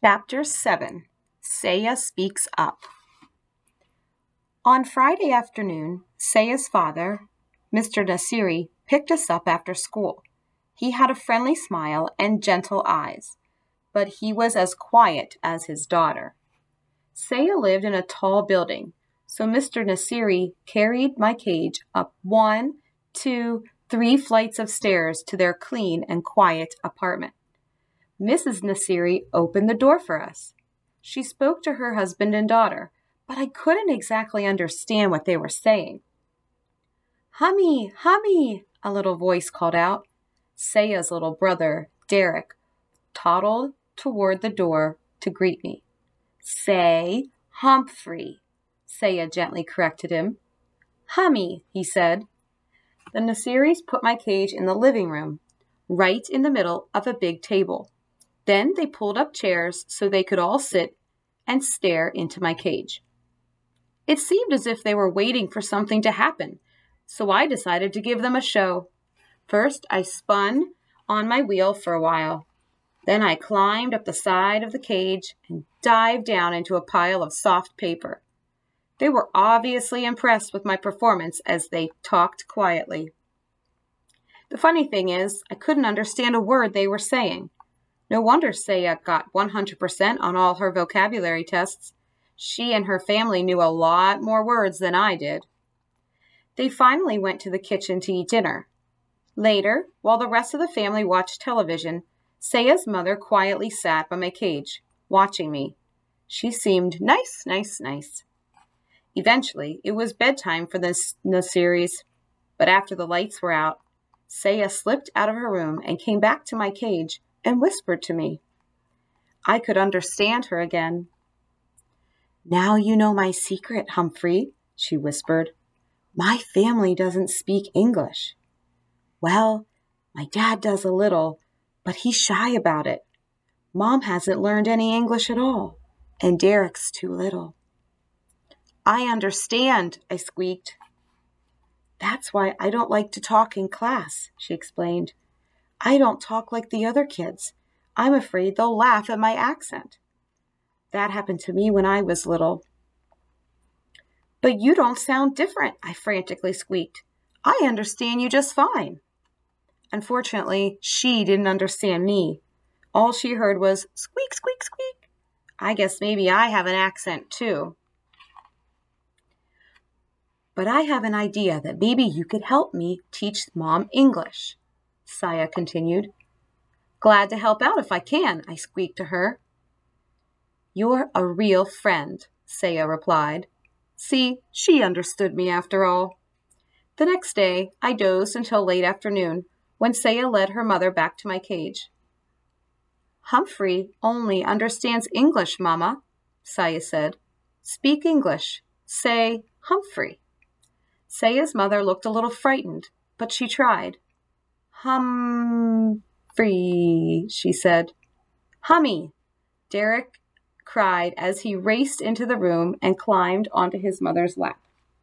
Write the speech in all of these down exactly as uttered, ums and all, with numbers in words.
Chapter seven. Saya Speaks Up. On Friday afternoon, Saya's father, Mister Nasiri, picked us up after school. He had a friendly smile and gentle eyes, but he was as quiet as his daughter. Saya lived in a tall building, so Mister Nasiri carried my cage up one, two, three flights of stairs to their clean and quiet apartment. Missus Nasiri opened the door for us. She spoke to her husband and daughter, but I couldn't exactly understand what they were saying. "Hummy, Hummy," a little voice called out. Saya's little brother, Derek, toddled toward the door to greet me. "Say Humphrey," Saya gently corrected him. "Hummy," he said. The Nasiris put my cage in the living room, right in the middle of a big table. Then they pulled up chairs so they could all sit and stare into my cage. It seemed as if they were waiting for something to happen, so I decided to give them a show. First, I spun on my wheel for a while. Then I climbed up the side of the cage and dived down into a pile of soft paper. They were obviously impressed with my performance as they talked quietly. The funny thing is, I couldn't understand a word they were saying. No wonder Saya got one hundred percent on all her vocabulary tests. She and her family knew a lot more words than I did. They finally went to the kitchen to eat dinner. Later, while the rest of the family watched television, Saya's mother quietly sat by my cage, watching me. She seemed nice, nice, nice. Eventually, it was bedtime for the Nasiris, but after the lights were out, Saya slipped out of her room and came back to my cage and whispered to me. I could understand her again. "Now you know my secret, Humphrey," she whispered. "My family doesn't speak English. Well, my dad does a little, but he's shy about it. Mom hasn't learned any English at all, and Derek's too little." "I understand," I squeaked. "That's why I don't like to talk in class," she explained. "I don't talk like the other kids. I'm afraid they'll laugh at my accent. That happened to me when I was little." "But you don't sound different," I frantically squeaked. "I understand you just fine." Unfortunately, she didn't understand me. All she heard was squeak, squeak, squeak. I guess maybe I have an accent too. "But I have an idea that maybe you could help me teach Mom English," Saya continued. "Glad to help out if I can," I squeaked to her. "You're a real friend," Saya replied. See, she understood me after all. The next day, I dozed until late afternoon, when Saya led her mother back to my cage. "Humphrey only understands English, Mama," Saya said. "Speak English. Say Humphrey." Saya's mother looked a little frightened, but she tried. "Humphrey," she said. "Hummy," Derek cried as he raced into the room and climbed onto his mother's lap.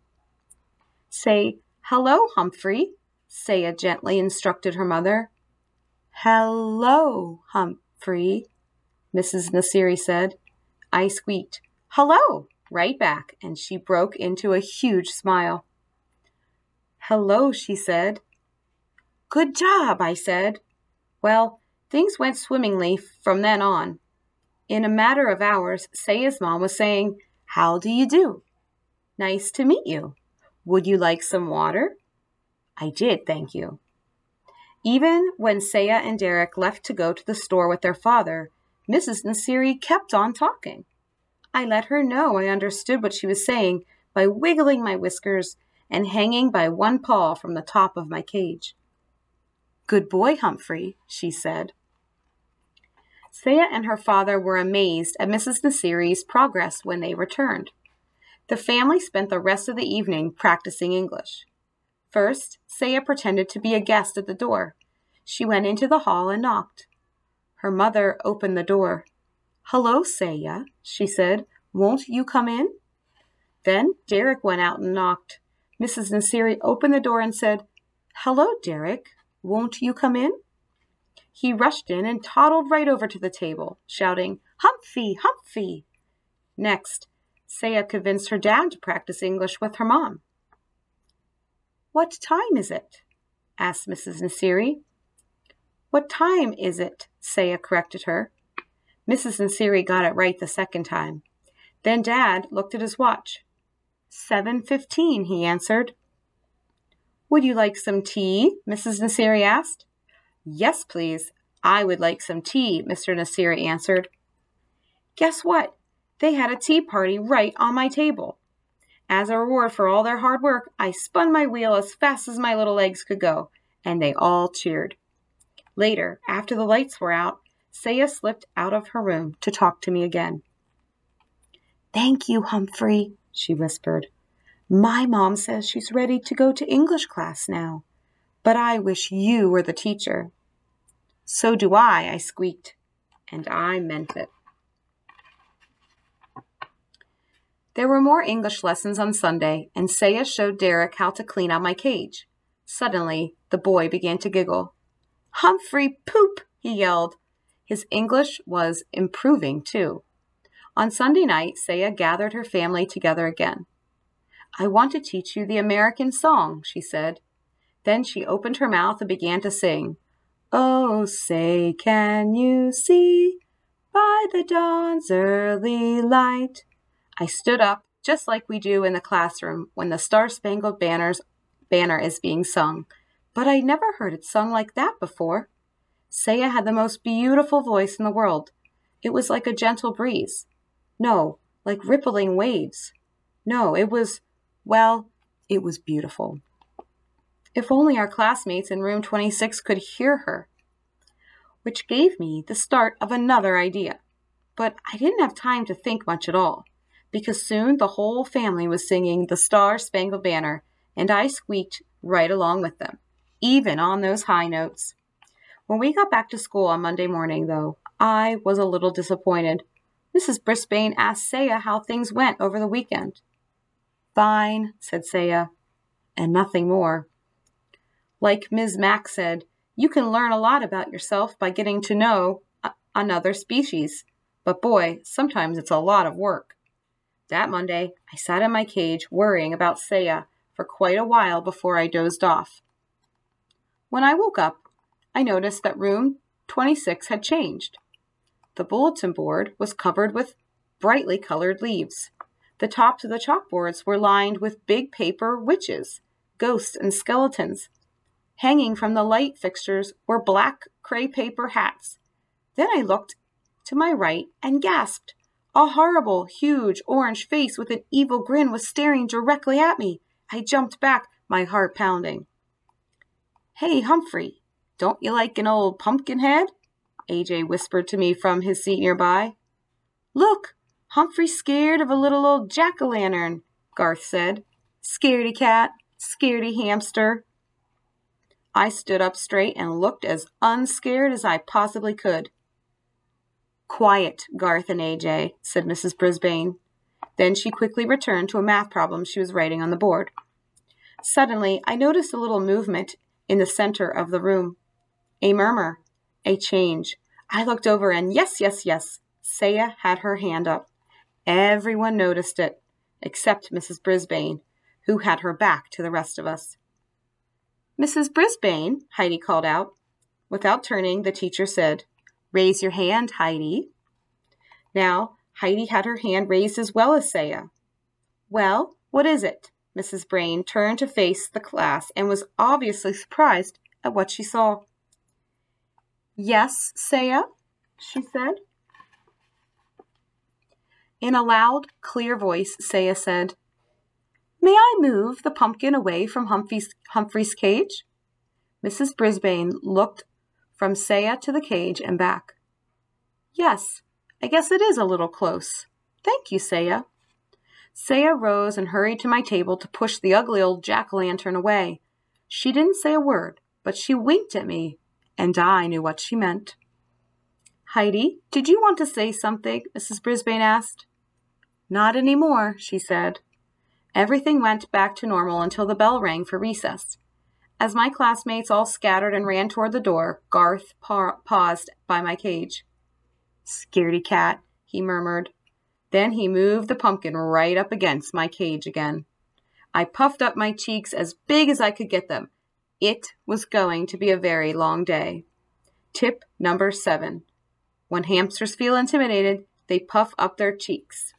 "Say hello, Humphrey," Saya gently instructed her mother. "Hello, Humphrey," Missus Nasiri said. I squeaked, "Hello," right back, and she broke into a huge smile. "Hello," she said. "Good job," I said. Well, things went swimmingly from then on. In a matter of hours, Saya's mom was saying, "How do you do? Nice to meet you. Would you like some water?" I did, thank you. Even when Saya and Derek left to go to the store with their father, Missus Nasiri kept on talking. I let her know I understood what she was saying by wiggling my whiskers and hanging by one paw from the top of my cage. "Good boy, Humphrey," she said. Saya and her father were amazed at Missus Nasiri's progress when they returned. The family spent the rest of the evening practicing English. First, Saya pretended to be a guest at the door. She went into the hall and knocked. Her mother opened the door. "Hello, Saya," she said. "Won't you come in?" Then Derek went out and knocked. Missus Nasiri opened the door and said, "Hello, Derek. Won't you come in?" He rushed in and toddled right over to the table, shouting, Humphy, Humphy. Next, Saya convinced her dad to practice English with her mom. What time is it? Asked Missus Nasiri. What time is it? Saya corrected her. Missus Nasiri got it right the second time. Then Dad looked at his watch. Seven fifteen, he answered. Would you like some tea? Missus Nasiri asked. Yes, please. I would like some tea, Mister Nasiri answered. Guess what? They had a tea party right on my table. As a reward for all their hard work, I spun my wheel as fast as my little legs could go, and they all cheered. Later, after the lights were out, Saya slipped out of her room to talk to me again. Thank you, Humphrey, she whispered. My mom says she's ready to go to English class now, but I wish you were the teacher. So do I, I squeaked, and I meant it. There were more English lessons on Sunday, and Saya showed Derek how to clean out my cage. Suddenly, the boy began to giggle. Humphrey, poop, he yelled. His English was improving, too. On Sunday night, Saya gathered her family together again. I want to teach you the American song, she said. Then she opened her mouth and began to sing. Oh, say, can you see by the dawn's early light? I stood up, just like we do in the classroom when the Star-Spangled Banner's banner is being sung, but I never heard it sung like that before. Saya had the most beautiful voice in the world. It was like a gentle breeze. No, like rippling waves. No, it was, well, it was beautiful. If only our classmates in room twenty-six could hear her. Which gave me the start of another idea. But I didn't have time to think much at all, because soon the whole family was singing the Star-Spangled Banner, and I squeaked right along with them, even on those high notes. When we got back to school on Monday morning, though, I was a little disappointed. Missus Brisbane asked Saya how things went over the weekend. Fine, said Saya, and nothing more. Like Miz Mack said, you can learn a lot about yourself by getting to know a- another species. But boy, sometimes it's a lot of work. That Monday, I sat in my cage worrying about Saya for quite a while before I dozed off. When I woke up, I noticed that room twenty-six had changed. The bulletin board was covered with brightly colored leaves. The tops of the chalkboards were lined with big paper witches, ghosts, and skeletons. Hanging from the light fixtures were black crepe paper hats. Then I looked to my right and gasped. A horrible, huge orange face with an evil grin was staring directly at me. I jumped back, my heart pounding. Hey, Humphrey, don't you like an old pumpkin head? A J whispered to me from his seat nearby. Look, Humphrey's scared of a little old jack-o'-lantern, Garth said. Scaredy cat, scaredy hamster. I stood up straight and looked as unscared as I possibly could. Quiet, Garth and A J, said Missus Brisbane. Then she quickly returned to a math problem she was writing on the board. Suddenly, I noticed a little movement in the center of the room. A murmur, a change. I looked over and yes, yes, yes, Saya had her hand up. Everyone noticed it, except Missus Brisbane, who had her back to the rest of us. Missus Brisbane, Heidi called out. Without turning, the teacher said, Raise your hand, Heidi. Now, Heidi had her hand raised as well as Saya. Well, what is it? Missus Brain turned to face the class and was obviously surprised at what she saw. Yes, Saya, she said. In a loud, clear voice, Saya said, May I move the pumpkin away from Humphrey's, Humphrey's cage? Missus Brisbane looked from Saya to the cage and back. Yes, I guess it is a little close. Thank you, Saya. Saya rose and hurried to my table to push the ugly old jack-o'-lantern away. She didn't say a word, but she winked at me, and I knew what she meant. Heidi, did you want to say something? Missus Brisbane asked. Not anymore, she said. Everything went back to normal until the bell rang for recess. As my classmates all scattered and ran toward the door, Garth pa- paused by my cage. Scaredy cat, he murmured. Then he moved the pumpkin right up against my cage again. I puffed up my cheeks as big as I could get them. It was going to be a very long day. Tip number seven. When hamsters feel intimidated, they puff up their cheeks.